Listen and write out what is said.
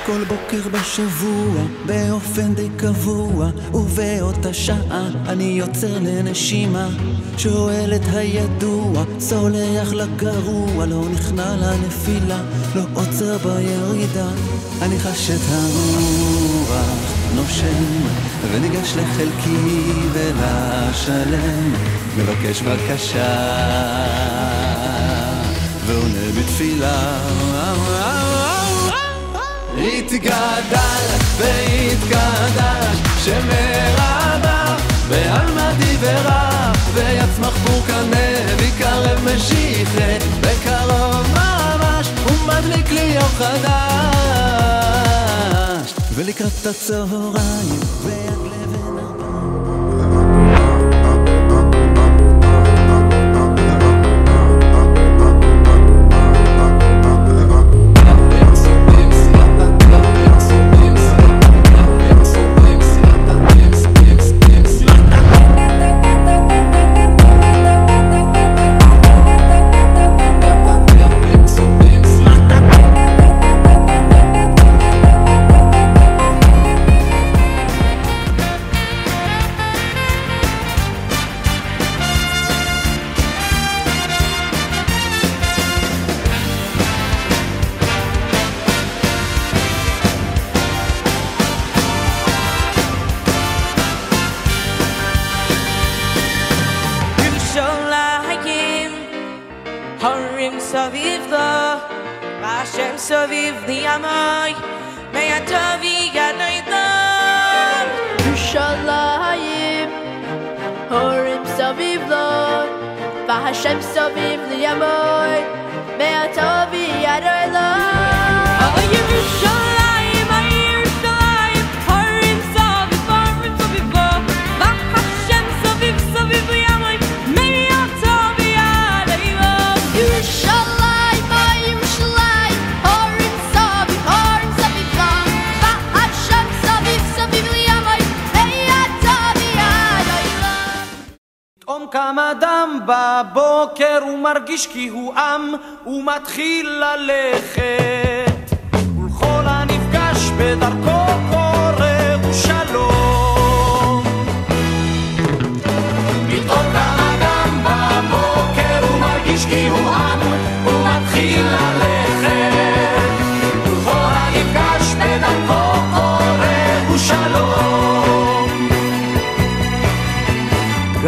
כל בוקר בשבוע באופן די קבוע ובאותה שעה אני יוצר לנשימה, שואל את הידוע, סולח לגרוע, לא נכנע לנפילה, לא עוצר בירידה. אני חש את הרוח נושם וניגש לחלקי ולשלם, מבקש בקשה ועונה בתפילה. התגדל והתקדש שמרבה בעלמדי ורע, ויצמח פורקנה ויקרב משיחה בקרוב ממש ומדליק לי יום חדש. ולקראת הצהריים ויד לבן הרים סביב לו, והשם סביב לי עמי, מהטוב יגדל לו. ירושלים, הרים סביב לו, והשם סביב לי עמי, מהטוב יגדל לו. קם אדם בבוקר ומרגיש כי הוא עם ומתחיל ללכת